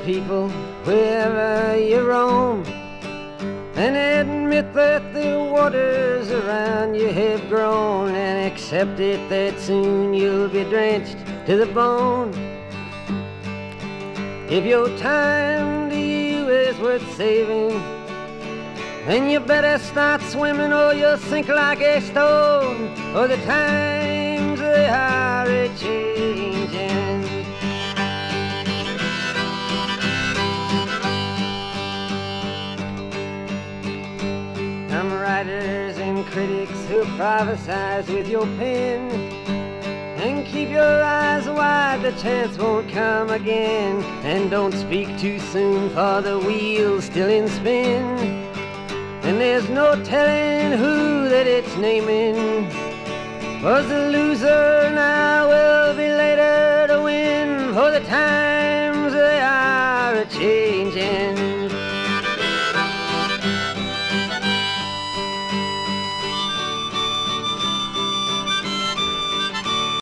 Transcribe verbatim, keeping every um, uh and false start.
people wherever you roam, and admit that the waters around you have grown, and accept it that soon you'll be drenched to the bone. If your time to you is worth saving, then you better start swimming or you'll sink like a stone, for the times they are a-changing. Some writers and critics who prophesize with your pen, and keep your eyes wide, the chance won't come again. And don't speak too soon, for the wheel's still in spin, and there's no telling who that it's naming. Was the loser now will be later to win, for the times they are a-changing.